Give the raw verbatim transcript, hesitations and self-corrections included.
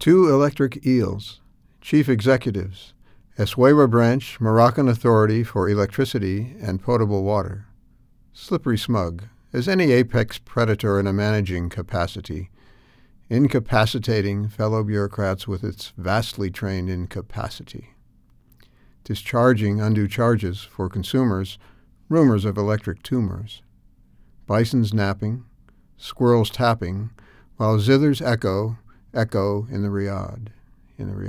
Two electric eels, chief executives, Eswewa Branch, Moroccan Authority for Electricity and Potable Water. Slippery smug, as any apex predator in a managing capacity, incapacitating fellow bureaucrats with its vastly trained incapacity. Discharging undue charges for consumers, rumors of electric tumors. Bisons napping, squirrels tapping, while zithers echo, echo in the riad, in the riad.